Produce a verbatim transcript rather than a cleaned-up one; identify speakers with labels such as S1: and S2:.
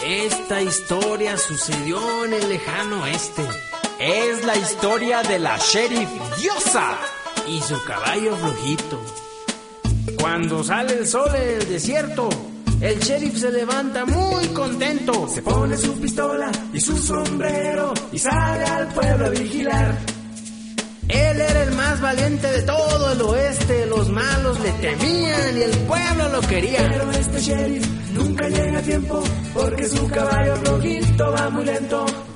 S1: Esta historia sucedió en el lejano oeste.
S2: Es la historia de la sheriff diosa
S1: y su caballo flojito. Cuando sale el sol en el desierto, el sheriff se levanta muy contento.
S3: Se pone su pistola y su sombrero y sale al pueblo a vigilar.
S1: Él era el más valiente de todo el oeste. Los malos le temían y el pueblo lo quería.
S3: Pero este sheriff nunca llega a tiempo porque su caballo flojito va muy lento.